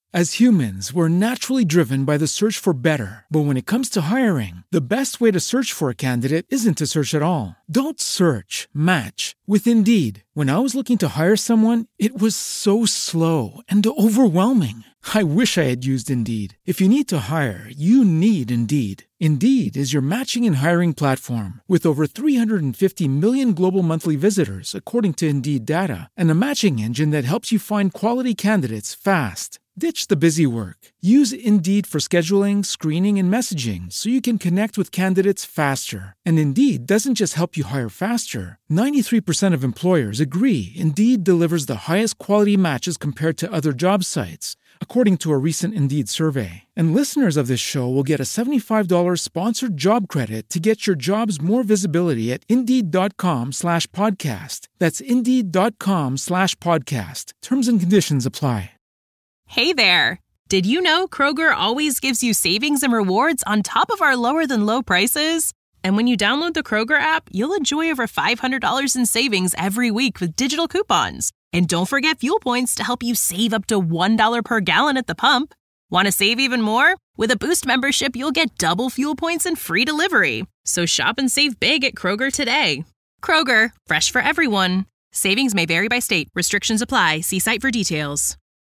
As humans, we're naturally driven by the search for better. But when it comes to hiring, the best way to search for a candidate isn't to search at all. Don't search, match with Indeed. When I was looking to hire someone, it was so slow and overwhelming. I wish I had used Indeed. If you need to hire, you need Indeed. Indeed is your matching and hiring platform with over 350 million global monthly visitors, according to Indeed data, and a matching engine that helps you find quality candidates fast. Ditch the busy work. Use Indeed for scheduling, screening, and messaging so you can connect with candidates faster. And Indeed doesn't just help you hire faster. 93% of employers agree Indeed delivers the highest quality matches compared to other job sites, according to a recent Indeed survey. And listeners of this show will get a $75 sponsored job credit to get your jobs more visibility at Indeed.com/podcast. That's Indeed.com/podcast. Terms and conditions apply. Hey there! Did you know Kroger always gives you savings and rewards on top of our lower-than-low prices? And when you download the Kroger app, you'll enjoy over $500 in savings every week with digital coupons. And don't forget fuel points to help you save up to $1 per gallon at the pump. Want to save even more? With a Boost membership, you'll get double fuel points and free delivery. So shop and save big at Kroger today. Kroger, fresh for everyone. Savings may vary by state. Restrictions apply. See site for details.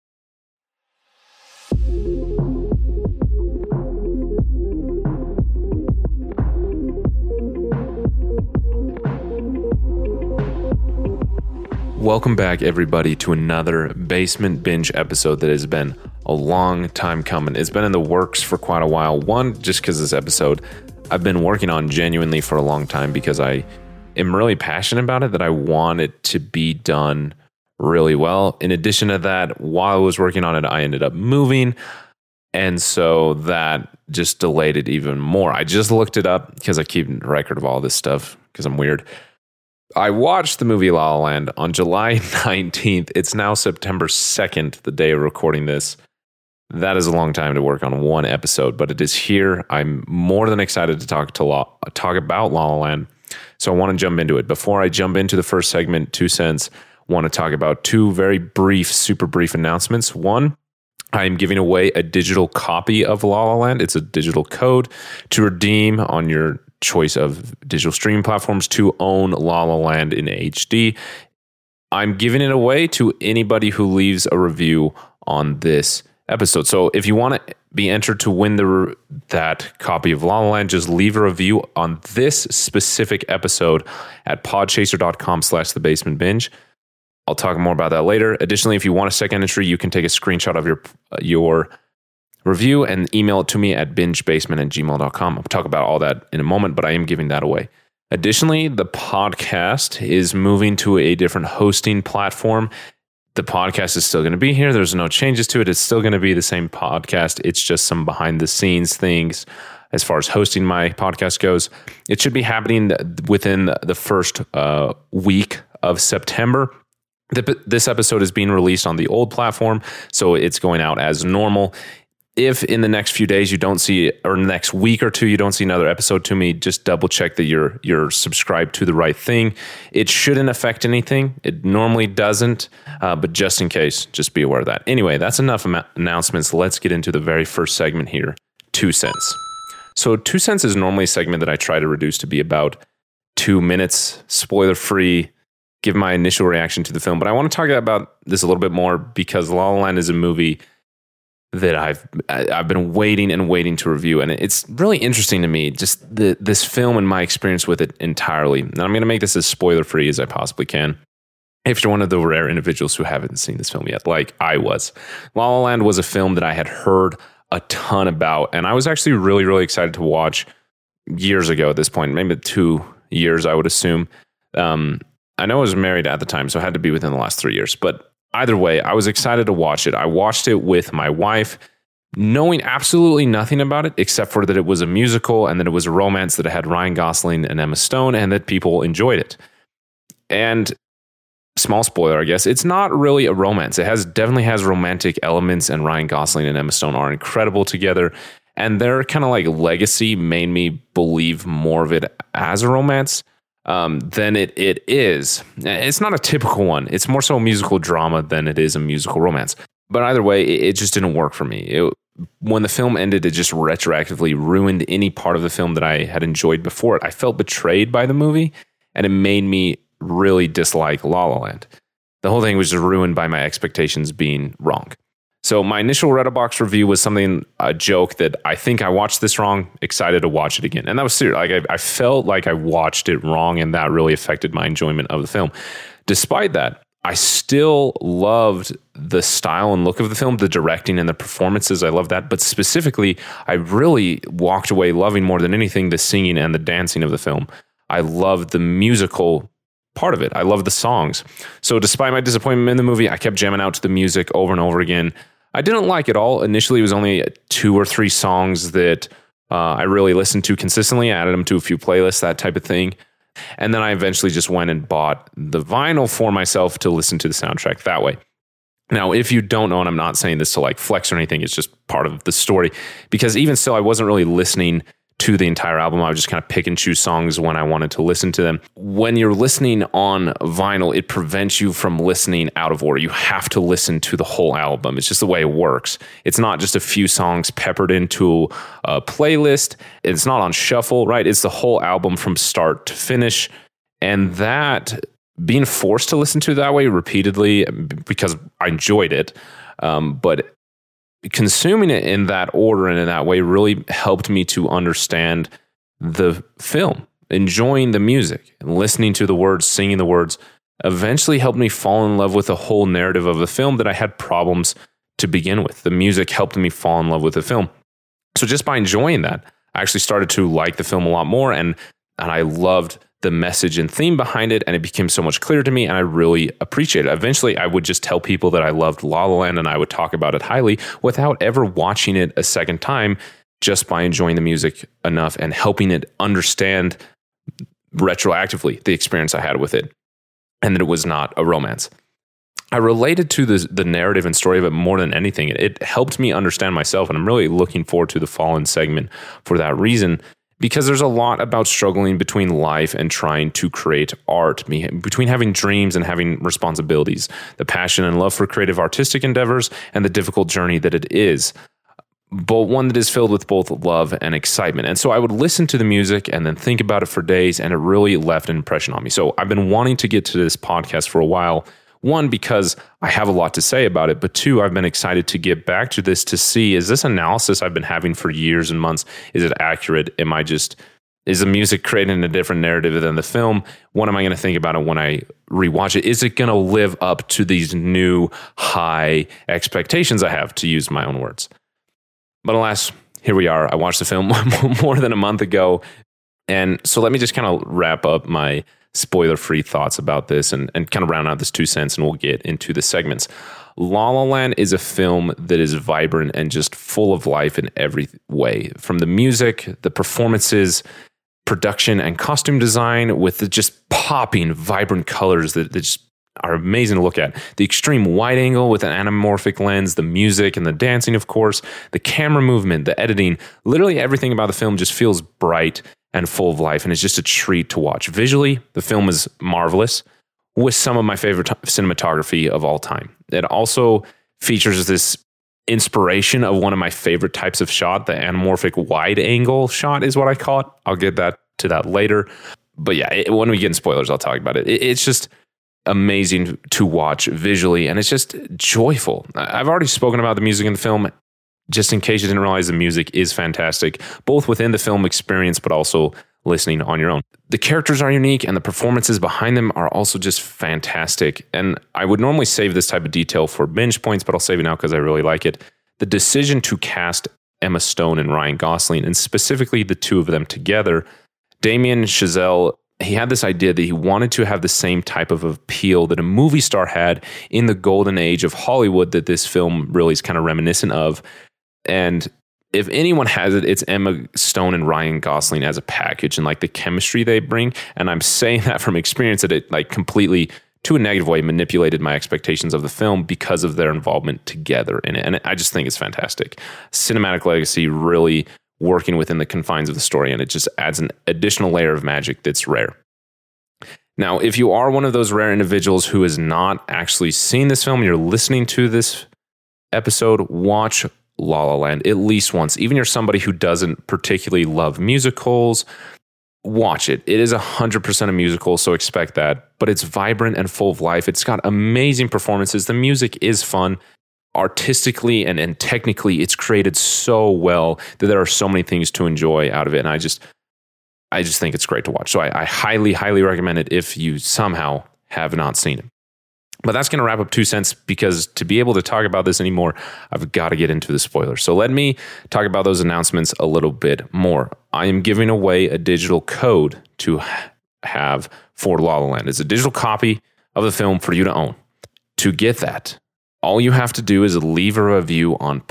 Welcome back, everybody, to another Basement Binge episode that has been a long time coming. It's been in the works for quite a while. One, just because this episode I've been working on genuinely for a long time because I am really passionate about it, that I want it to be done really well. In addition to that, while I was working on it, I ended up moving. And so that just delayed it even more. I just looked it up because I keep record of all this stuff because I'm weird. I watched the movie La La Land on July 19th. It's now September 2nd, the day of recording this. That is a long time to work on one episode, but it is here. I'm more than excited to talk about La La Land. So I want to jump into it. Before I jump into the first segment, 2 cents, I want to talk about two very brief, super brief announcements. One, I am giving away a digital copy of La La Land. It's a digital code to redeem on your choice of digital streaming platforms to own La La Land in HD. I'm giving it away to anybody who leaves a review on this episode. So if you want to be entered to win that copy of La La Land, just leave a review on this specific episode at podchaser.com/thebasementbinge. I'll talk more about that later. Additionally, if you want a second entry, you can take a screenshot of your review and email it to me at bingebasement@gmail.com. I'll talk about all that in a moment, but I am giving that away. Additionally, the podcast is moving to a different hosting platform. The podcast is still going to be here. There's no changes to it. It's still going to be the same podcast. It's just some behind the scenes things as far as hosting my podcast goes. It should be happening within the first week of September. This episode is being released on the old platform, so it's going out as normal. If in the next few days you don't see, or next week or two, you don't see another episode to me, just double check that you're subscribed to the right thing. It shouldn't affect anything. It normally doesn't, but just in case, just be aware of that. Anyway, that's enough announcements. Let's get into the very first segment here, 2 cents. So 2 cents is normally a segment that I try to reduce to be about 2 minutes, spoiler-free, give my initial reaction to the film. But I want to talk about this a little bit more because La La Land is a movie that I've been waiting to review. And it's really interesting to me, just this film and my experience with it entirely. And I'm going to make this as spoiler-free as I possibly can. If you're one of the rare individuals who haven't seen this film yet, like I was. La La Land was a film that I had heard a ton about. And I was actually really, really excited to watch years ago at this point, maybe 2 years, I would assume. I know I was married at the time, so it had to be within the last 3 years. But either way, I was excited to watch it. I watched it with my wife, knowing absolutely nothing about it, except for that it was a musical and that it was a romance, that it had Ryan Gosling and Emma Stone, and that people enjoyed it. And small spoiler, I guess, it's not really a romance. It definitely has romantic elements, and Ryan Gosling and Emma Stone are incredible together. And their kind of like legacy made me believe more of it as a romance than it is. It's not a typical one. It's more so a musical drama than it is a musical romance. But either way, it just didn't work for me. When the film ended, it just retroactively ruined any part of the film that I had enjoyed before it. I felt betrayed by the movie, and it made me really dislike La La Land. The whole thing was just ruined by my expectations being wrong. So my initial Letterboxd review was a joke that I think I watched this wrong, excited to watch it again. And that was serious. Like I felt like I watched it wrong, and that really affected my enjoyment of the film. Despite that, I still loved the style and look of the film, the directing and the performances. I love that. But specifically, I really walked away loving more than anything the singing and the dancing of the film. I loved the musical part of it. I loved the songs. So despite my disappointment in the movie, I kept jamming out to the music over and over again. I didn't like it all. Initially, it was only 2 or 3 songs that I really listened to consistently. I added them to a few playlists, that type of thing. And then I eventually just went and bought the vinyl for myself to listen to the soundtrack that way. Now, if you don't know, and I'm not saying this to like flex or anything, it's just part of the story, because even still, I wasn't really listening to the entire album. I would just kind of pick and choose songs when I wanted to listen to them. When you're listening on vinyl, it prevents you from listening out of order. You have to listen to the whole album. It's just the way it works. It's not just a few songs peppered into a playlist. It's not on shuffle, right? It's the whole album from start to finish. And that, being forced to listen to that way repeatedly, because I enjoyed it, but consuming it in that order and in that way really helped me to understand the film, enjoying the music and listening to the words, singing the words, eventually helped me fall in love with the whole narrative of the film that I had problems to begin with. The music helped me fall in love with the film. So just by enjoying that, I actually started to like the film a lot more, and I loved the message and theme behind it, and it became so much clearer to me, and I really appreciate it. Eventually, I would just tell people that I loved La La Land, and I would talk about it highly without ever watching it a second time, just by enjoying the music enough and helping it understand retroactively the experience I had with it, and that it was not a romance. I related to the narrative and story of it more than anything. It helped me understand myself, and I'm really looking forward to the Fallen segment for that reason, because there's a lot about struggling between life and trying to create art, between having dreams and having responsibilities, the passion and love for creative artistic endeavors, and the difficult journey that it is, but one that is filled with both love and excitement. And so I would listen to the music and then think about it for days, and it really left an impression on me. So I've been wanting to get to this podcast for a while. 1, because I have a lot to say about it, but 2, I've been excited to get back to this to see, is this analysis I've been having for years and months, is it accurate? Is the music creating a different narrative than the film? What am I going to think about it when I rewatch it? Is it going to live up to these new high expectations I have, to use my own words? But alas, here we are. I watched the film more than a month ago. And so let me just kind of wrap up my spoiler-free thoughts about this and kind of round out this 2 cents, and we'll get into the segments. La La Land is a film that is vibrant and just full of life in every way. From the music, the performances, production, and costume design, with the just popping, vibrant colors that just are amazing to look at. The extreme wide angle with an anamorphic lens, the music and the dancing, of course, the camera movement, the editing, literally everything about the film just feels bright and full of life, and it's just a treat to watch. Visually, the film is marvelous, with some of my favorite cinematography of all time. It also features this inspiration of one of my favorite types of shot, the anamorphic wide angle shot is what I call it. I'll get to that later. But yeah, when we get in spoilers, I'll talk about it. It's just amazing to watch visually, and it's just joyful. I've already spoken about the music in the film. Just in case you didn't realize, the music is fantastic, both within the film experience, but also listening on your own. The characters are unique, and the performances behind them are also just fantastic. And I would normally save this type of detail for binge points, but I'll save it now because I really like it. The decision to cast Emma Stone and Ryan Gosling, and specifically the 2 of them together, Damien Chazelle, he had this idea that he wanted to have the same type of appeal that a movie star had in the golden age of Hollywood that this film really is kind of reminiscent of. And if anyone has it, it's Emma Stone and Ryan Gosling as a package, and like the chemistry they bring. And I'm saying that from experience, that it like completely, to a negative way, manipulated my expectations of the film because of their involvement together in it. And I just think it's fantastic. Cinematic legacy really working within the confines of the story, and it just adds an additional layer of magic that's rare. Now, if you are one of those rare individuals who has not actually seen this film, you're listening to this episode, watch La La Land at least once. Even if you're somebody who doesn't particularly love musicals, watch it. It is 100% a musical, so expect that. But it's vibrant and full of life. It's got amazing performances. The music is fun. Artistically and technically, it's created so well that there are so many things to enjoy out of it. And I just think it's great to watch. So I highly, highly recommend it if you somehow have not seen it. But that's going to wrap up 2 cents, because to be able to talk about this anymore, I've got to get into the spoilers. So let me talk about those announcements a little bit more. I am giving away a digital code to have for La La Land. It's a digital copy of the film for you to own. To get that, all you have to do is leave a review on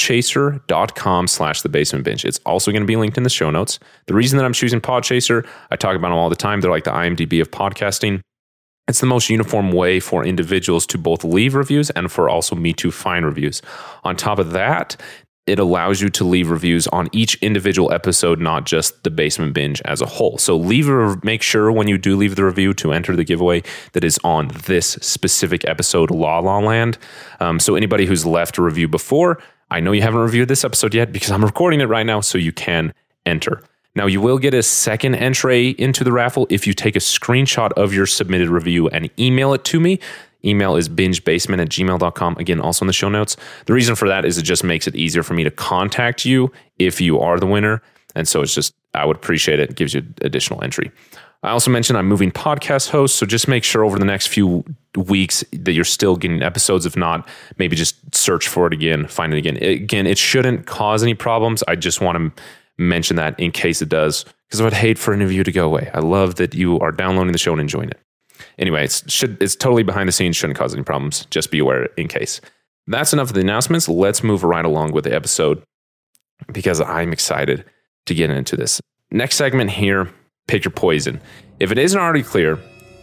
podchaser.com/thebasementbinge. It's also going to be linked in the show notes. The reason that I'm choosing Podchaser, I talk about them all the time. They're like the IMDb of podcasting. It's the most uniform way for individuals to both leave reviews and for also me to find reviews. On top of that, it allows you to leave reviews on each individual episode, not just the Basement Binge as a whole. So make sure when you do leave the review to enter the giveaway that is on this specific episode, La La Land. So anybody who's left a review before, I know you haven't reviewed this episode yet because I'm recording it right now, so you can enter. Now, you will get a second entry into the raffle if you take a screenshot of your submitted review and email it to me. Email is bingebasement@gmail.com. Again, also in the show notes. The reason for that is it just makes it easier for me to contact you if you are the winner. And so it's just, I would appreciate it. It gives you additional entry. I also mentioned I'm moving podcast hosts, so just make sure over the next few weeks that you're still getting episodes. If not, maybe just search for it again, find it again. Again, it shouldn't cause any problems. I just want to mention that in case it does, because I would hate for any of you to go away. I love that you are downloading the show and enjoying it. Anyway, it's totally behind the scenes, shouldn't cause any problems. Just be aware in case. That's enough of the announcements. Let's move right along with the episode, because I'm excited to get into this. Next segment here, Pick Your Poison. If it isn't already clear,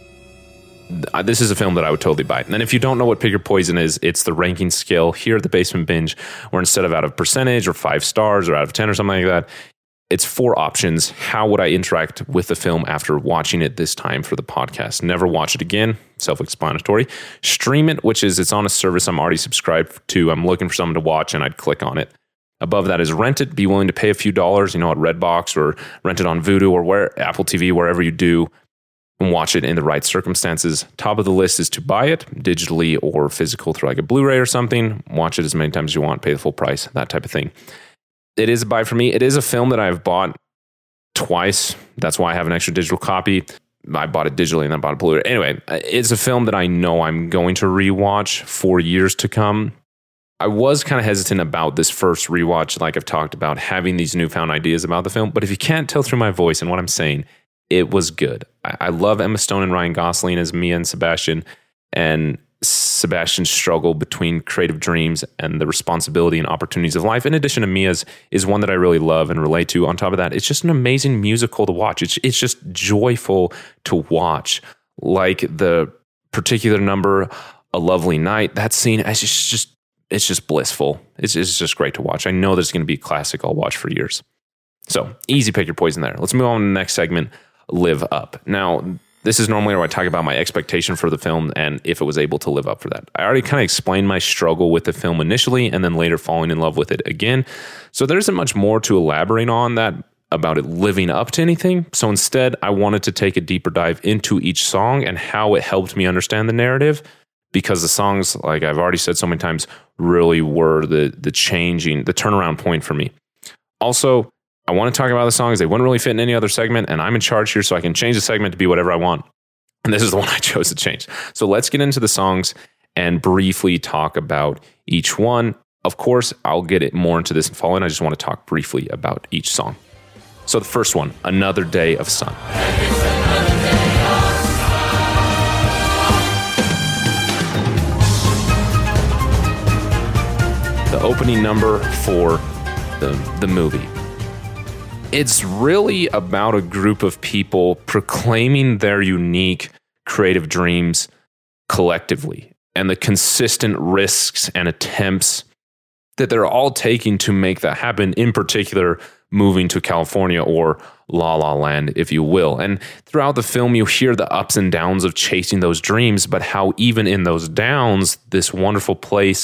this is a film that I would totally buy. And then if you don't know what Pick Your Poison is, it's the ranking scale here at the Basement Binge, where instead of out of percentage or 5 stars or out of 10 or something like that, it's 4 options. How would I interact with the film after watching it this time for the podcast? Never watch it again. Self-explanatory. Stream it, which is it's on a service I'm already subscribed to. I'm looking for something to watch and I'd click on it. Above that is rent it. Be willing to pay a few dollars, at Redbox or rent it on Vudu or Apple TV, wherever you do, and watch it in the right circumstances. Top of the list is to buy it digitally or physical through like a Blu-ray or something. Watch it as many times as you want, pay the full price, that type of thing. It is a buy for me. It is a film that I've bought twice. That's why I have an extra digital copy. I bought it digitally and then bought a Blu-ray. Anyway, it's a film that I know I'm going to rewatch for years to come. I was kind of hesitant about this first rewatch, like I've talked about, having these newfound ideas about the film. But if you can't tell through my voice and what I'm saying, it was good. I love Emma Stone and Ryan Gosling as Mia and Sebastian, and Sebastian's struggle between creative dreams and the responsibility and opportunities of life, in addition to Mia's, is one that I really love and relate to. On top of that, it's just an amazing musical to watch. It's just joyful to watch. Like the particular number, A Lovely Night, that scene, it's just blissful. It's just great to watch. I know there's going to be a classic I'll watch for years. So easy Pick Your Poison there. Let's move on to the next segment, Live Up. Now, this is normally where I talk about my expectation for the film and if it was able to live up for that. I already kind of explained my struggle with the film initially and then later falling in love with it again. So there isn't much more to elaborate on that about it living up to anything. So instead, I wanted to take a deeper dive into each song and how it helped me understand the narrative, because the songs, like I've already said so many times, really were the turnaround point for me. Also, I want to talk about the songs. They wouldn't really fit in any other segment, and I'm in charge here, so I can change the segment to be whatever I want. And this is the one I chose to change. So let's get into the songs and briefly talk about each one. Of course, I'll get it more into this and following. I just want to talk briefly about each song. So the first one, Another Day of Sun. The opening number for the movie. It's really about a group of people proclaiming their unique creative dreams collectively and the consistent risks and attempts that they're all taking to make that happen, in particular, moving to California or La La Land, if you will. And throughout the film, you hear the ups and downs of chasing those dreams, but how even in those downs, this wonderful place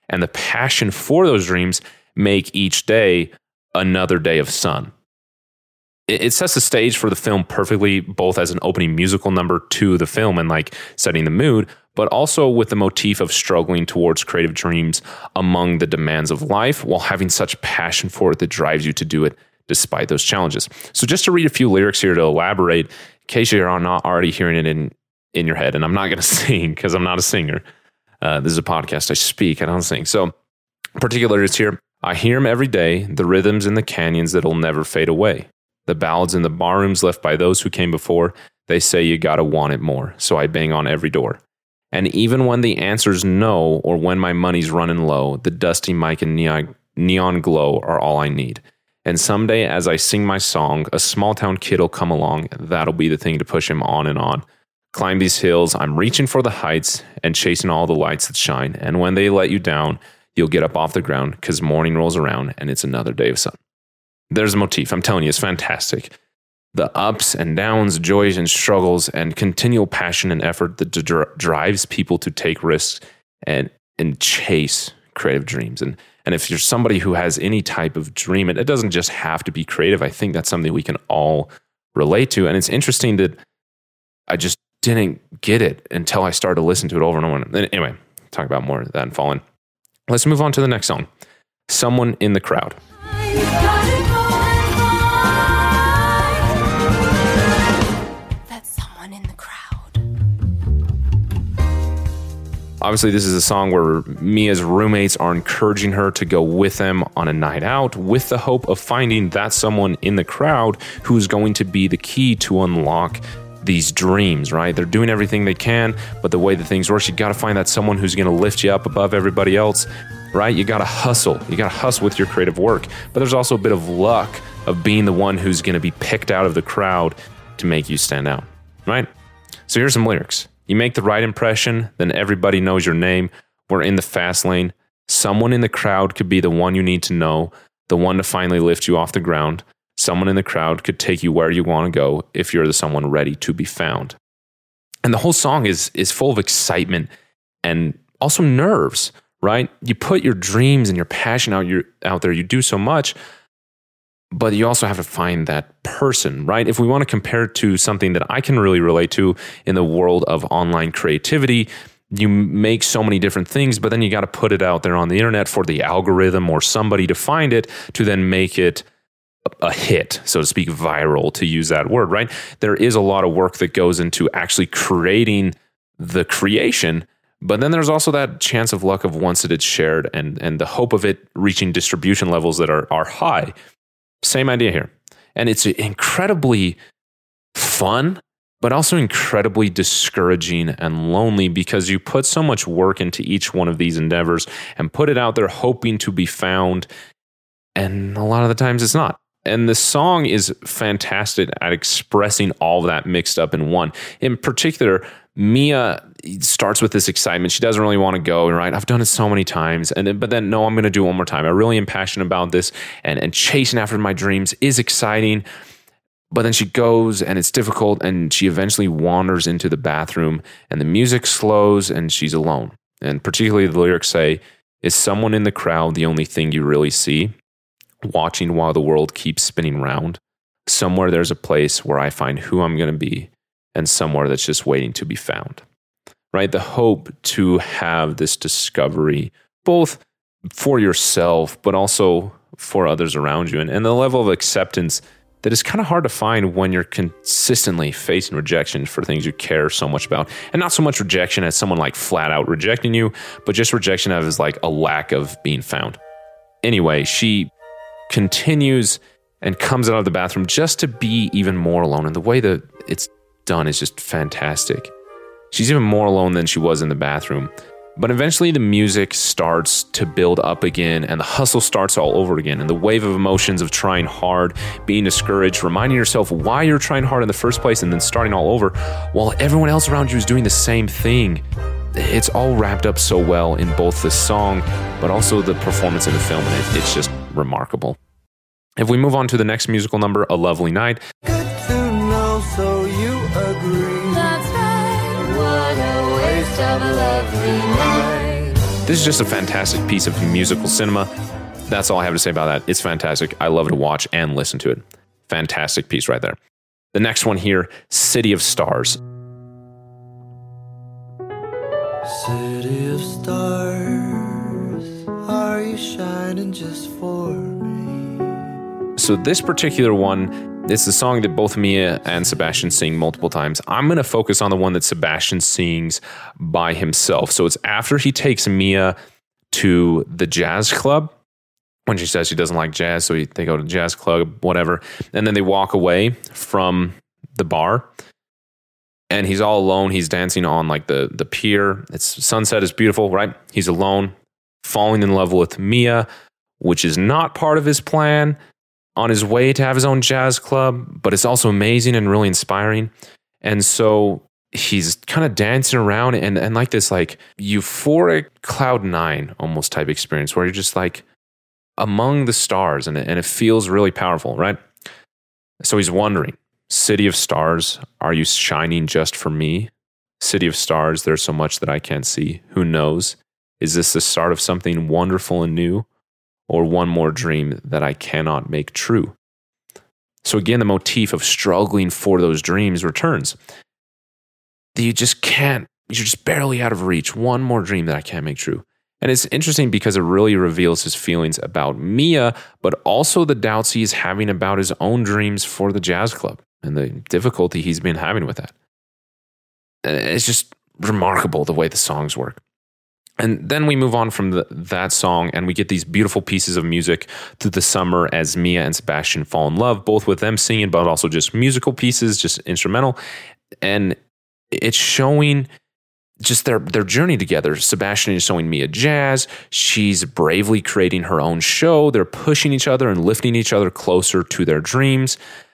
and the passion for those dreams make each day another day of sun. It sets the stage for the film perfectly, both as an opening musical number to the film and like setting the mood, but also with the motif of struggling towards creative dreams among the demands of life while having such passion for it that drives you to do it despite those challenges. So just to read a few lyrics here to elaborate, in case you're not already hearing it in your head, and I'm not going to sing because I'm not a singer. This is a podcast. I speak, I don't sing. So particular lyrics here. I hear them every day, the rhythms in the canyons that'll never fade away. The ballads in the barrooms left by those who came before, they say you gotta want it more, so I bang on every door. And even when the answer's no, or when my money's running low, the dusty mic and neon glow are all I need. And someday as I sing my song, a small town kid'll come along, that'll be the thing to push him on and on. Climb these hills, I'm reaching for the heights, and chasing all the lights that shine, and when they let you down, you'll get up off the ground, cause morning rolls around, and it's another day of sun. There's a motif. I'm telling you, it's fantastic. The ups and downs, joys and struggles, and continual passion and effort that drives people to take risks and chase creative dreams. And if you're somebody who has any type of dream, it doesn't just have to be creative. I think that's something we can all relate to. And it's interesting that I just didn't get it until I started to listen to it over and over. Anyway, talk about more of that and Fallen. Let's move on to the next song. Someone in the Crowd. Obviously, this is a song where Mia's roommates are encouraging her to go with them on a night out with the hope of finding that someone in the crowd who's going to be the key to unlock these dreams, right? They're doing everything they can, but the way that things work, you got to find that someone who's going to lift you up above everybody else, right? You got to hustle. You got to hustle with your creative work. But there's also a bit of luck of being the one who's going to be picked out of the crowd to make you stand out, right? So here's some lyrics. You make the right impression, then everybody knows your name. We're in the fast lane. Someone in the crowd could be the one you need to know, the one to finally lift you off the ground. Someone in the crowd could take you where you want to go if you're the someone ready to be found. And the whole song is full of excitement and also nerves, right? You put your dreams and your passion out there. You do so much, but you also have to find that person, right? If we want to compare it to something that I can really relate to in the world of online creativity, you make so many different things, but then you got to put it out there on the internet for the algorithm or somebody to find it to then make it a hit, so to speak, viral, to use that word, right? There is a lot of work that goes into actually creating the creation, but then there's also that chance of luck of once that it's shared and the hope of it reaching distribution levels that are high. Same idea here. And it's incredibly fun, but also incredibly discouraging and lonely because you put so much work into each one of these endeavors and put it out there hoping to be found. And a lot of the times it's not. And the song is fantastic at expressing all of that mixed up in one. In particular, Mia starts with this excitement. She doesn't really want to go, right? I've done it so many times. But then, no, I'm going to do it one more time. I really am passionate about this. And chasing after my dreams is exciting. But then she goes and it's difficult. And she eventually wanders into the bathroom and the music slows and she's alone. And particularly the lyrics say, is someone in the crowd the only thing you really see? Watching while the world keeps spinning round. Somewhere there's a place where I find who I'm going to be. And somewhere that's just waiting to be found, right? The hope to have this discovery, both for yourself, but also for others around you. And the level of acceptance that is kind of hard to find when you're consistently facing rejection for things you care so much about. And not so much rejection as someone like flat out rejecting you, but just rejection as like a lack of being found. Anyway, she continues and comes out of the bathroom just to be even more alone. And the way that it's done is just fantastic. She's even more alone than she was in the bathroom. But eventually the music starts to build up again and the hustle starts all over again. And the wave of emotions of trying hard, being discouraged, reminding yourself why you're trying hard in the first place and then starting all over while everyone else around you is doing the same thing. It's all wrapped up so well in both the song, but also the performance in the film. And it's just remarkable. If we move on to the next musical number, A Lovely Night. So you agree. That's right. What a waste of a lovely night. This is just a fantastic piece of musical cinema. That's all I have to say about that. It's fantastic. I love to watch and listen to it. Fantastic piece right there. The next one here, City of Stars. City of stars, are you shining just for me? So this particular one, it's the song that both Mia and Sebastian sing multiple times. I'm going to focus on the one that Sebastian sings by himself. So it's after he takes Mia to the jazz club, when she says she doesn't like jazz, so they go to the jazz club, whatever. And then they walk away from the bar. And he's all alone. He's dancing on like the pier. It's sunset is beautiful, right? He's alone, falling in love with Mia, which is not part of his plan, on his way to have his own jazz club, but it's also amazing and really inspiring. And so he's kind of dancing around and like this like euphoric cloud nine almost type experience where you're just like among the stars and it feels really powerful, right? So he's wondering, City of stars, are you shining just for me? City of stars, there's so much that I can't see. Who knows? Is this the start of something wonderful and new? Or one more dream that I cannot make true? So again, the motif of struggling for those dreams returns. You just can't, you're just barely out of reach. One more dream that I can't make true. And it's interesting because it really reveals his feelings about Mia, but also the doubts he's having about his own dreams for the jazz club and the difficulty he's been having with that. It's just remarkable the way the songs work. And then we move on from that song and we get these beautiful pieces of music through the summer as Mia and Sebastian fall in love, both with them singing, but also just musical pieces, just instrumental. And it's showing just their journey together. Sebastian is showing Mia jazz. She's bravely creating her own show. They're pushing each other and lifting each other closer to their dreams.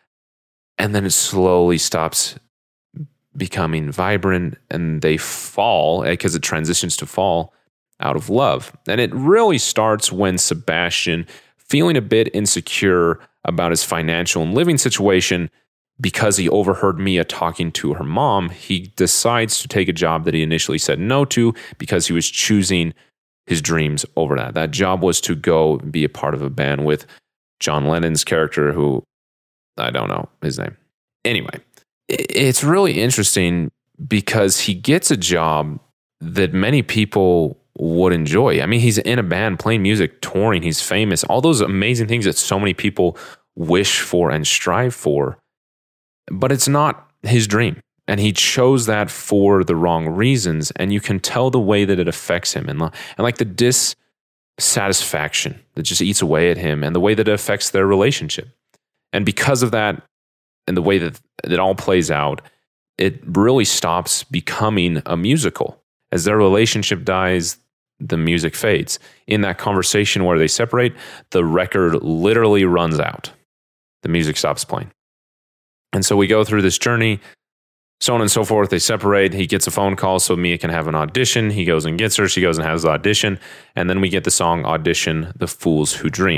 And then it slowly stops becoming vibrant and they fall because it transitions to fall out of love. And it really starts when Sebastian, feeling a bit insecure about his financial and living situation because he overheard Mia talking to her mom, he decides to take a job that he initially said no to because he was choosing his dreams over that. That job was to go be a part of a band with John Lennon's character, who I don't know his name. Anyway, it's really interesting because he gets a job that many people would enjoy. I mean, he's in a band, playing music, touring, he's famous, all those amazing things that so many people wish for and strive for. But it's not his dream. And he chose that for the wrong reasons. And you can tell the way that it affects him and like the dissatisfaction that just eats away at him and the way that it affects their relationship. And because of that, and the way that it all plays out, it really stops becoming a musical. As their relationship dies, the music fades. In that conversation where they separate, the record literally runs out. The music stops playing. And so we go through this journey, so on and so forth. They separate. He gets a phone call so Mia can have an audition. He goes and gets her. She goes and has the audition. And then we get the song Audition, The Fools Who Dream.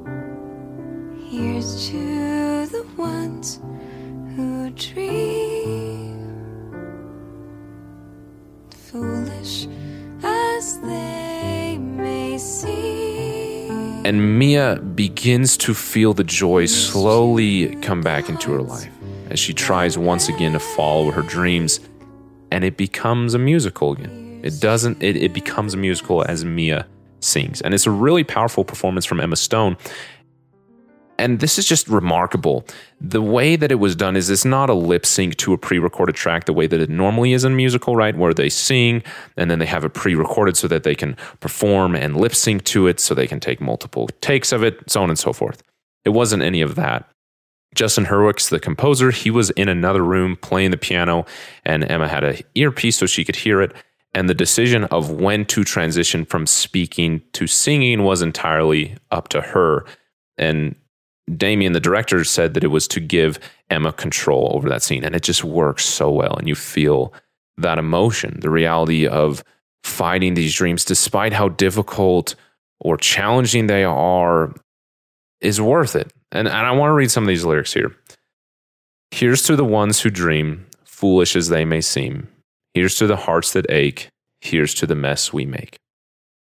Here's to the ones who dream, foolish as they may seem. And Mia begins to feel the joy slowly come back into her life as she tries once again to follow her dreams, and it becomes a musical again. It becomes a musical as Mia sings. And it's a really powerful performance from Emma Stone. And this is just remarkable. The way that it was done is it's not a lip sync to a pre-recorded track the way that it normally is in a musical, right? Where they sing and then they have it pre-recorded so that they can perform and lip sync to it so they can take multiple takes of it, so on and so forth. It wasn't any of that. Justin Hurwitz, the composer, he was in another room playing the piano and Emma had an earpiece so she could hear it. And the decision of when to transition from speaking to singing was entirely up to her. And Damien, the director, said that it was to give Emma control over that scene. And it just works so well. And you feel that emotion, the reality of fighting these dreams, despite how difficult or challenging they are, is worth it. And I want to read some of these lyrics here. Here's to the ones who dream, foolish as they may seem. Here's to the hearts that ache. Here's to the mess we make.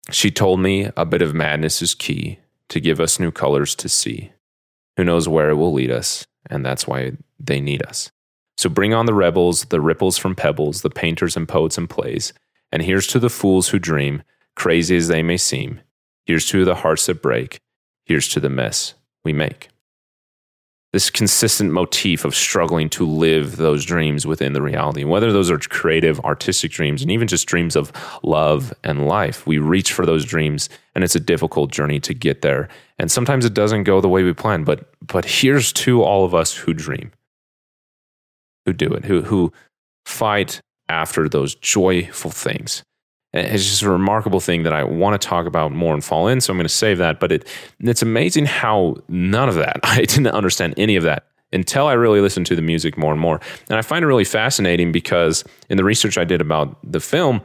She told me a bit of madness is key to give us new colors to see. Who knows where it will lead us, and that's why they need us. So bring on the rebels, the ripples from pebbles, the painters and poets and plays. And here's to the fools who dream, crazy as they may seem. Here's to the hearts that break. Here's to the mess we make. This consistent motif of struggling to live those dreams within the reality, whether those are creative, artistic dreams, and even just dreams of love and life. We reach for those dreams, and it's a difficult journey to get there. And sometimes it doesn't go the way we plan, but here's to all of us who dream, who do it, who fight after those joyful things. And it's just a remarkable thing that I want to talk about more and fall in, so I'm going to save that. But it's amazing how none of that, I didn't understand any of that until I really listened to the music more and more. And I find it really fascinating because in the research I did about the film,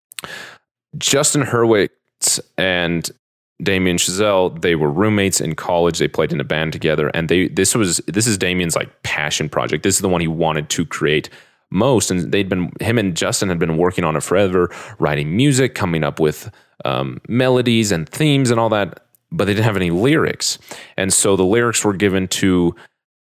Justin Hurwitz and Damien Chazelle, they were roommates in college. They played in a band together, and this is Damien's like passion project. This is the one he wanted to create most, and him and Justin had been working on it forever, writing music, coming up with melodies and themes and all that, but they didn't have any lyrics. And so the lyrics were given to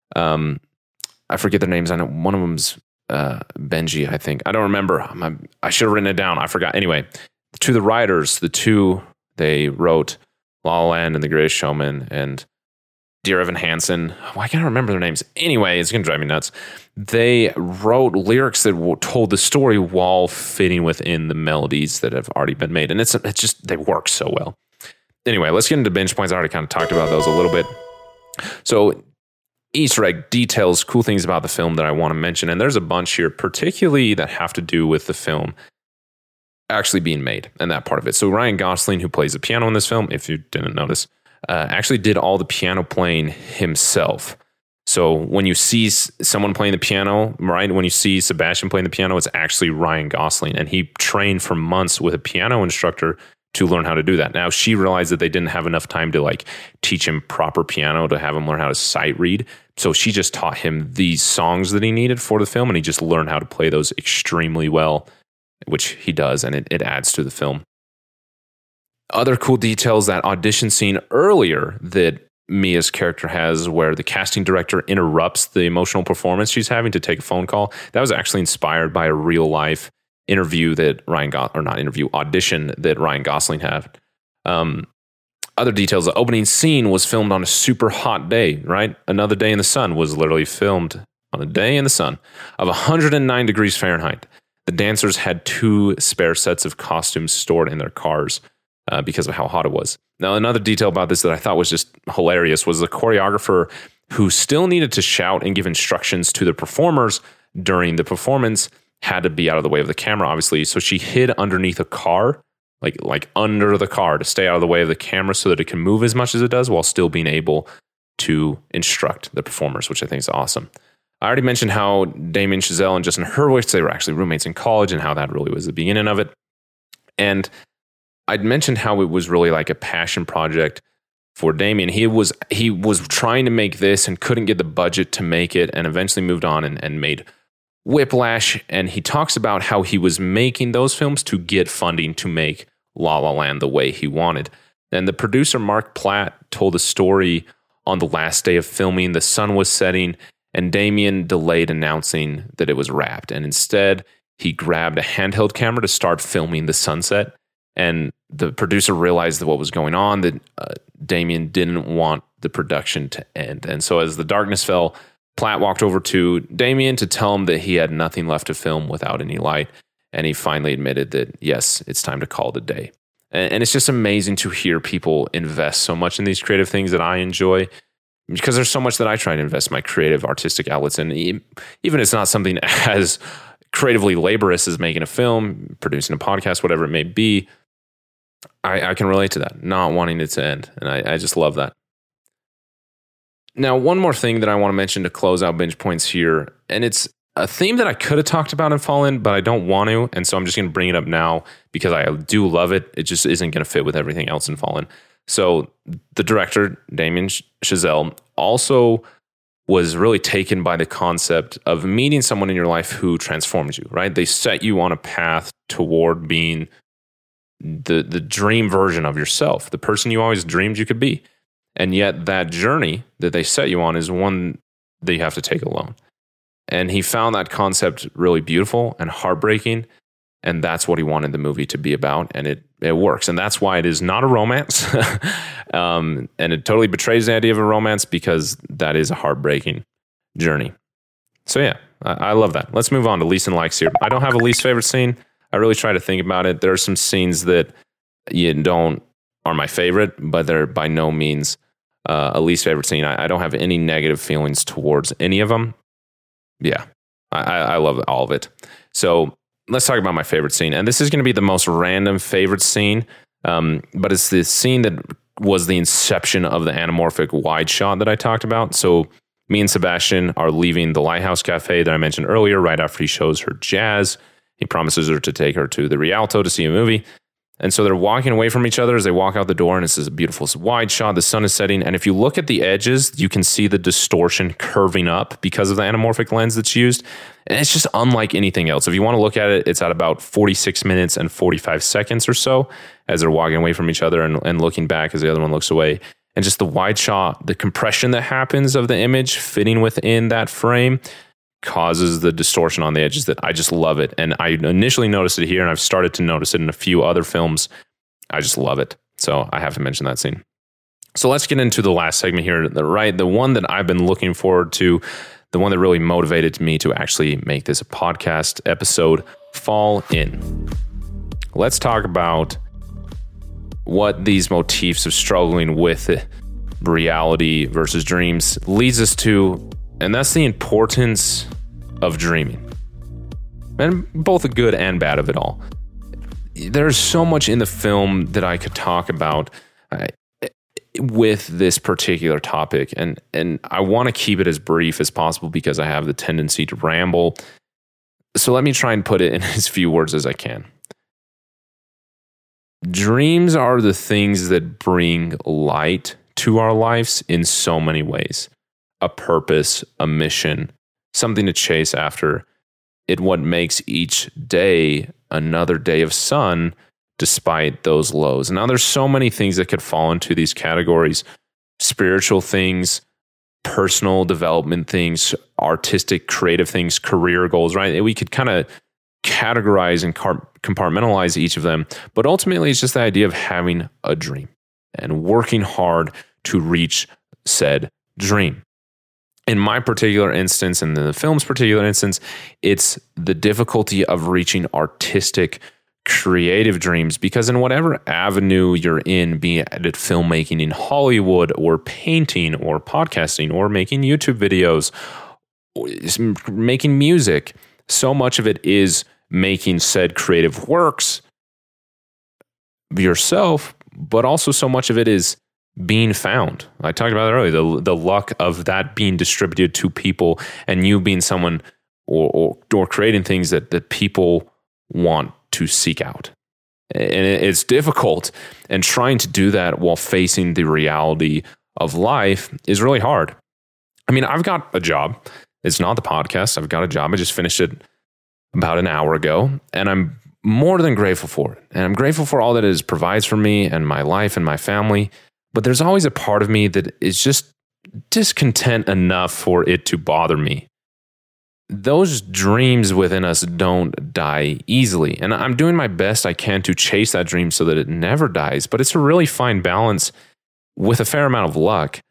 I forget their names. I know one of them's Benji, I think. I don't remember. I should have written it down. I forgot. Anyway, to the writers, they wrote La La Land and The Greatest Showman and Dear Evan Hansen. Why can't I remember their names? Anyway, it's going to drive me nuts. They wrote lyrics that told the story while fitting within the melodies that have already been made. And it's just, they work so well. Anyway, let's get into binge points. I already kind of talked about those a little bit. So Easter egg details, cool things about the film that I want to mention. And there's a bunch here, particularly that have to do with the film actually being made and that part of it. So Ryan Gosling, who plays the piano in this film, if you didn't notice, actually did all the piano playing himself. So when you see someone playing the piano, right, when you see Sebastian playing the piano, it's actually Ryan Gosling. And he trained for months with a piano instructor to learn how to do that. Now, she realized that they didn't have enough time to like teach him proper piano, to have him learn how to sight read. So she just taught him these songs that he needed for the film, and he just learned how to play those extremely well, which he does, and it adds to the film. Other cool details, that audition scene earlier that Mia's character has where the casting director interrupts the emotional performance she's having to take a phone call. That was actually inspired by a real life audition that Ryan Gosling had. Other details, the opening scene was filmed on a super hot day, right? Another Day in the Sun was literally filmed on a day in the sun of 109 degrees Fahrenheit. The dancers had 2 spare sets of costumes stored in their cars because of how hot it was. Now, another detail about this that I thought was just hilarious was the choreographer, who still needed to shout and give instructions to the performers during the performance, had to be out of the way of the camera, obviously. So she hid underneath a car, like under the car, to stay out of the way of the camera so that it can move as much as it does while still being able to instruct the performers, which I think is awesome. I already mentioned how Damien Chazelle and Justin Hurwitz, they were actually roommates in college, and how that really was the beginning of it. And I'd mentioned how it was really like a passion project for Damien. He was trying to make this and couldn't get the budget to make it, and eventually moved on and made Whiplash. And he talks about how he was making those films to get funding to make La La Land the way he wanted. And the producer, Mark Platt, told a story on the last day of filming. The sun was setting, and Damien delayed announcing that it was wrapped. And instead, he grabbed a handheld camera to start filming the sunset. And the producer realized that what was going on, that Damien didn't want the production to end. And so as the darkness fell, Platt walked over to Damien to tell him that he had nothing left to film without any light. And he finally admitted that, yes, it's time to call it a day. And it's just amazing to hear people invest so much in these creative things that I enjoy, because there's so much that I try to invest my creative artistic outlets in. Even if it's not something as creatively laborious as making a film, producing a podcast, whatever it may be, I can relate to that, not wanting it to end. And I just love that. Now, one more thing that I want to mention to close out binge points here, and it's a theme that I could have talked about in Fallen, but I don't want to, and so I'm just going to bring it up now because I do love it. It just isn't going to fit with everything else in Fallen. So the director, Damien Chazelle, also was really taken by the concept of meeting someone in your life who transforms you, right? They set you on a path toward being the dream version of yourself, the person you always dreamed you could be. And yet that journey that they set you on is one that you have to take alone. And he found that concept really beautiful and heartbreaking. And that's what he wanted the movie to be about. And it works. And that's why it is not a romance. And it totally betrays the idea of a romance, because that is a heartbreaking journey. So yeah, I love that. Let's move on to least and likes here. I don't have a least favorite scene. I really try to think about it. There are some scenes that are my favorite, but they're by no means a least favorite scene. I don't have any negative feelings towards any of them. Yeah, I love all of it. So let's talk about my favorite scene. And this is going to be the most random favorite scene, but it's the scene that was the inception of the anamorphic wide shot that I talked about. So me and Sebastian are leaving the Lighthouse Cafe that I mentioned earlier right after he shows her jazz. He promises her to take her to the Rialto to see a movie. And so they're walking away from each other as they walk out the door, and it's this beautiful wide shot. The sun is setting, and if you look at the edges, you can see the distortion curving up because of the anamorphic lens that's used. And it's just unlike anything else. If you want to look at it, it's at about 46 minutes and 45 seconds or so as they're walking away from each other and looking back as the other one looks away. And just the wide shot, the compression that happens of the image fitting within that frame causes the distortion on the edges that I just love it. And I initially noticed it here, and I've started to notice it in a few other films. I just love it. So I have to mention that scene. So let's get into the last segment here. The one that I've been looking forward to, the one that really motivated me to actually make this a podcast episode, Fall In. Let's talk about what these motifs of struggling with reality versus dreams leads us to. And that's the importance of dreaming, and both the good and bad of it all. There's so much in the film that I could talk about with this particular topic, and I want to keep it as brief as possible because I have the tendency to ramble. So let me try and put it in as few words as I can. Dreams are the things that bring light to our lives in so many ways. A purpose, a mission, something to chase after. It what makes each day another day of sun despite those lows. Now there's so many things that could fall into these categories. Spiritual things, personal development things, artistic, creative things, career goals, right? We could kind of categorize and compartmentalize each of them. But ultimately, it's just the idea of having a dream and working hard to reach said dream. In my particular instance, and in the film's particular instance, it's the difficulty of reaching artistic, creative dreams, because in whatever avenue you're in, be it filmmaking in Hollywood or painting or podcasting or making YouTube videos, or making music, so much of it is making said creative works yourself, but also so much of it is being found. I talked about it earlier, the luck of that being distributed to people and you being someone or creating things that people want to seek out. And it's difficult, and trying to do that while facing the reality of life is really hard. I mean, I've got a job. It's not the podcast. I've got a job. I just finished it about an hour ago, and I'm more than grateful for it. And I'm grateful for all that it provides for me and my life and my family. But there's always a part of me that is just discontent enough for it to bother me. Those dreams within us don't die easily. And I'm doing my best I can to chase that dream so that it never dies. But it's a really fine balance with a fair amount of luck.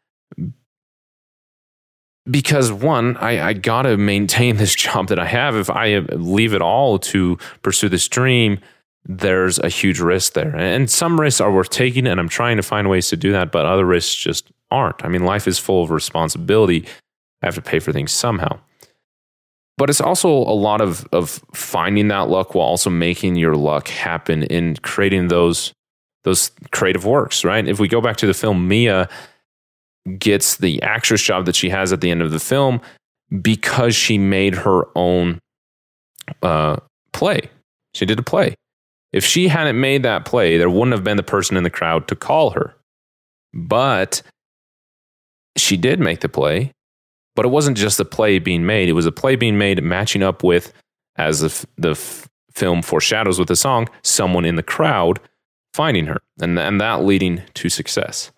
Because one, I got to maintain this job that I have. If I leave it all to pursue this dream, there's a huge risk there. And some risks are worth taking, and I'm trying to find ways to do that, but other risks just aren't. I mean, life is full of responsibility. I have to pay for things somehow. But it's also a lot of finding that luck while also making your luck happen in creating those creative works, right? If we go back to the film, Mia gets the actress job that she has at the end of the film because she made her own play. She did a play. If she hadn't made that play, there wouldn't have been the person in the crowd to call her. But she did make the play. But it wasn't just the play being made. It was a play being made matching up with, as the film foreshadows with the song, someone in the crowd finding her and that leading to success.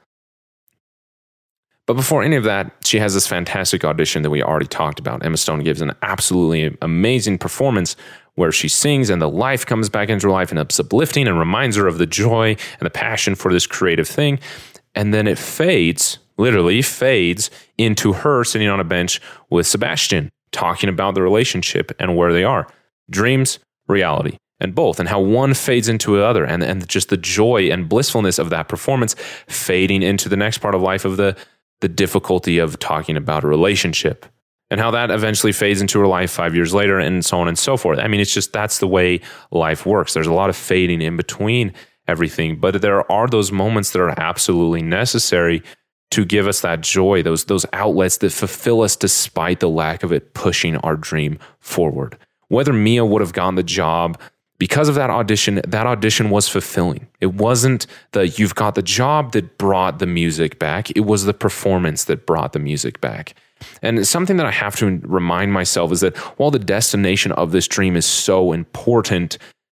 But before any of that, she has this fantastic audition that we already talked about. Emma Stone gives an absolutely amazing performance where she sings and the life comes back into her life and it's uplifting and reminds her of the joy and the passion for this creative thing. And then it fades, literally fades, into her sitting on a bench with Sebastian, talking about the relationship and where they are. Dreams, reality, and both, and how one fades into the other, and just the joy and blissfulness of that performance fading into the next part of life of the difficulty of talking about a relationship, and how that eventually fades into her life 5 years later, and so on and so forth. I mean, it's just, that's the way life works. There's a lot of fading in between everything, but there are those moments that are absolutely necessary to give us that joy, those outlets that fulfill us despite the lack of it pushing our dream forward. Whether Mia would have gotten the job because of that audition was fulfilling. It wasn't the "you've got the job" that brought the music back. It was the performance that brought the music back. And something that I have to remind myself is that while the destination of this dream is so important,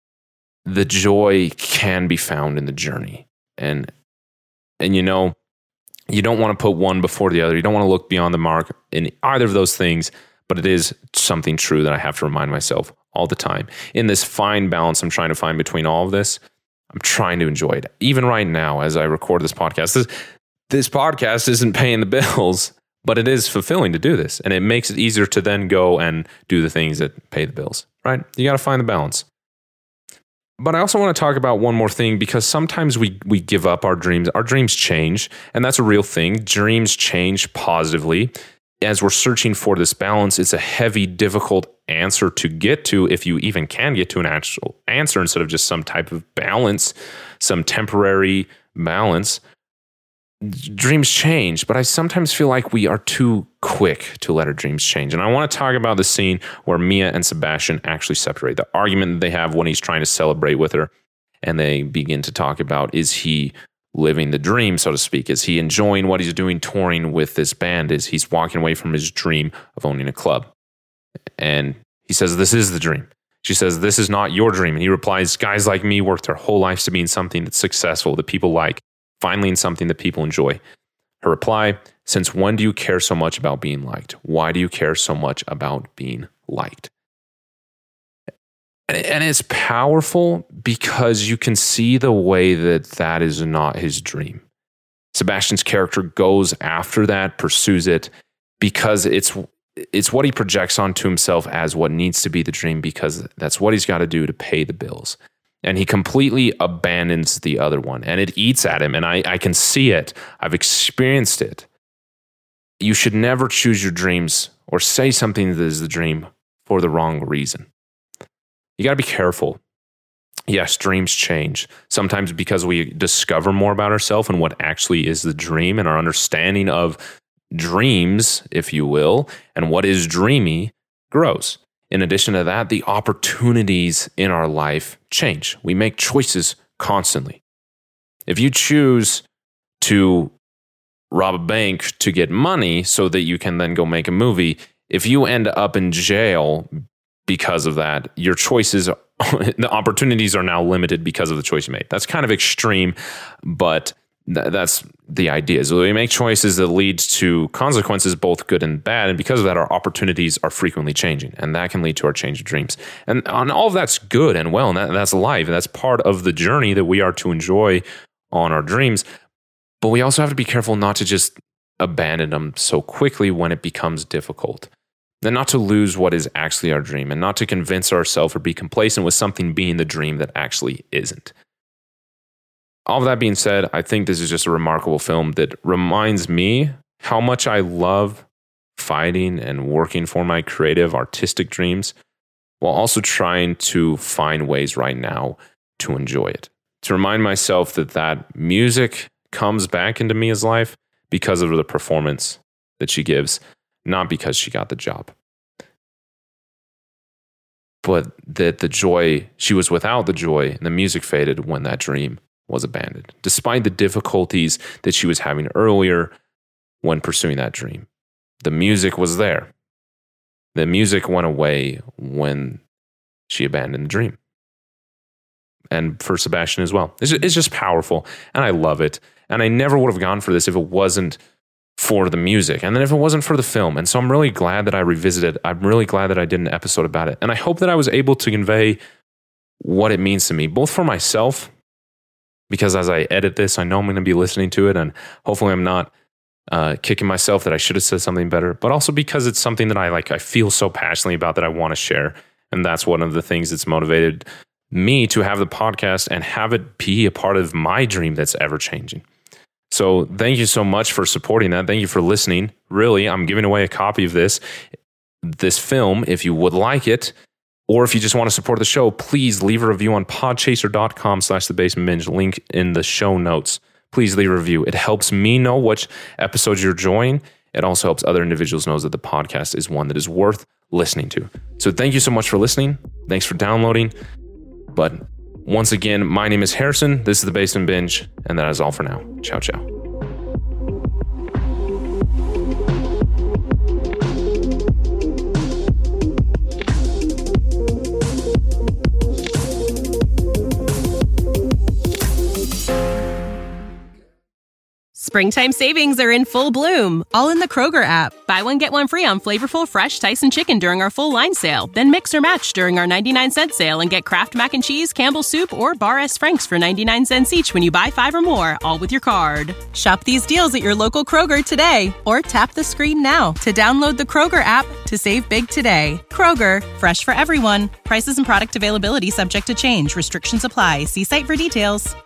the joy can be found in the journey. And you know, you don't want to put one before the other. You don't want to look beyond the mark in either of those things, but it is something true that I have to remind myself all the time. In this fine balance I'm trying to find between all of this, I'm trying to enjoy it. Even right now, as I record this podcast, this podcast isn't paying the bills, but it is fulfilling to do this. And it makes it easier to then go and do the things that pay the bills, right? You got to find the balance. But I also want to talk about one more thing, because sometimes we give up our dreams. Our dreams change, and that's a real thing. Dreams change positively. As we're searching for this balance, it's a heavy, difficult answer to get to, if you even can get to an actual answer instead of just some type of balance, some temporary balance. Dreams change, but I sometimes feel like we are too quick to let our dreams change. And I want to talk about the scene where Mia and Sebastian actually separate. The argument that they have when he's trying to celebrate with her, and they begin to talk about, is he living the dream, so to speak? Is he enjoying what he's doing touring with this band? Is he's walking away from his dream of owning a club? And he says, "This is the dream." She says, "This is not your dream." And he replies, "Guys like me work their whole lives to be in something that's successful, that people like, finally in something that people enjoy." Her reply, "Since when do you care so much about being liked? Why do you care so much about being liked?" And it's powerful because you can see the way that is not his dream. Sebastian's character goes after that, pursues it, because it's what he projects onto himself as what needs to be the dream, because that's what he's got to do to pay the bills. And he completely abandons the other one, and it eats at him. And I can see it. I've experienced it. You should never choose your dreams or say something that is the dream for the wrong reason. You got to be careful. Yes, dreams change. Sometimes because we discover more about ourselves and what actually is the dream, and our understanding of dreams, if you will, and what is dreamy grows. In addition to that, the opportunities in our life change. We make choices constantly. If you choose to rob a bank to get money so that you can then go make a movie, if you end up in jail because of that, your choices, the opportunities are now limited because of the choice you made. That's kind of extreme, but that's the idea. So we make choices that lead to consequences, both good and bad. And because of that, our opportunities are frequently changing, and that can lead to our change of dreams. And all of that's good and well, and that's life. And that's part of the journey that we are to enjoy on our dreams. But we also have to be careful not to just abandon them so quickly when it becomes difficult. And not to lose what is actually our dream, and not to convince ourselves or be complacent with something being the dream that actually isn't. All of that being said, I think this is just a remarkable film that reminds me how much I love fighting and working for my creative, artistic dreams, while also trying to find ways right now to enjoy it. To remind myself that music comes back into Mia's life because of the performance that she gives, not because she got the job. But that the joy, she was without the joy, and the music faded when that dream was abandoned, despite the difficulties that she was having earlier when pursuing that dream. The music was there. The music went away when she abandoned the dream. and for Sebastian as well. It's just powerful, and I love it. And I never would have gone for this if it wasn't for the music, and then if it wasn't for the film. And so I'm really glad that I revisited. I'm really glad that I did an episode about it. And I hope that I was able to convey what it means to me, both for myself, because as I edit this, I know I'm going to be listening to it, and hopefully I'm not kicking myself that I should have said something better, but also because it's something that I feel so passionately about that I want to share. And that's one of the things that's motivated me to have the podcast and have it be a part of my dream that's ever changing. So thank you so much for supporting that. Thank you for listening. Really, I'm giving away a copy of this film if you would like it, or if you just want to support the show, please leave a review on podchaser.com/thebasementbinge, link in the show notes. Please leave a review. It helps me know which episodes you're enjoying. It also helps other individuals know that the podcast is one that is worth listening to. So thank you so much for listening. Thanks for downloading. But once again, my name is Harrison. This is The Basement Binge, and that is all for now. Ciao, ciao. Springtime savings are in full bloom, all in the Kroger app. Buy one, get one free on flavorful, fresh Tyson chicken during our full line sale. Then mix or match during our 99-cent sale and get Kraft Mac and Cheese, Campbell's Soup, or Bar S. Frank's for 99 cents each when you buy 5 or more, all with your card. Shop these deals at your local Kroger today, or tap the screen now to download the Kroger app to save big today. Kroger, fresh for everyone. Prices and product availability subject to change. Restrictions apply. See site for details.